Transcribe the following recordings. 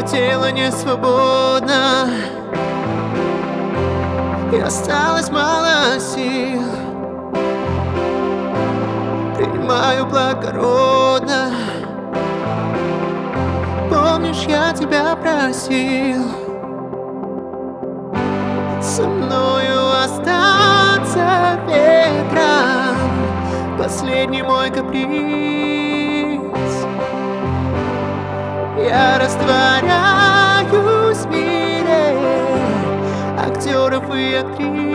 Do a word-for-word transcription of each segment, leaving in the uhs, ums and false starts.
тело не свободно, и осталось мало сил. Принимаю благородно. Помнишь, я тебя просил со мною остаться ветром, последний мой каприз. Я растворяюсь в мире актеров и актрис.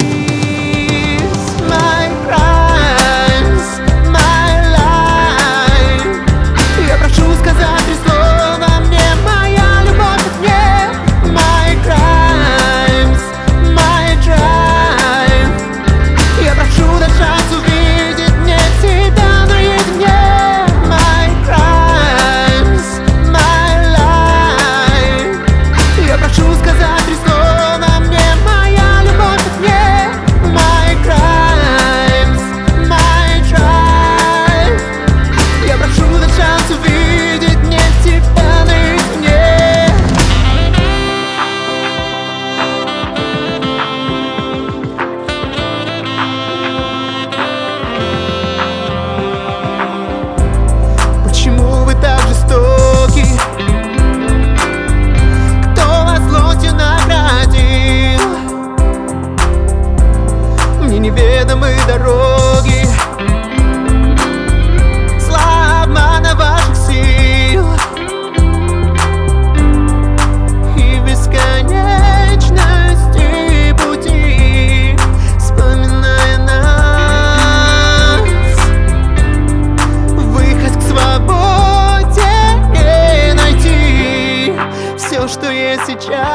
My crimes, my life. Я прошу сказать три слова мне, моя любовь к мне. My crimes, my drive. Я прошу дать шанс увидеть мне тебя наедине. My crimes, my life. Я прошу сказать три слова мне, моя любовь к мне. My crimes, my drive. Я прошу дать шанс увидеть мне тебя наедине. Почему вы так жестоки? Кто вас злостью наградил? Мне неведомы дороги зла, обмана ваших сил и бесконечности пути, вспоминая нас. Выход к свободе не найти. Все, что есть сейчас,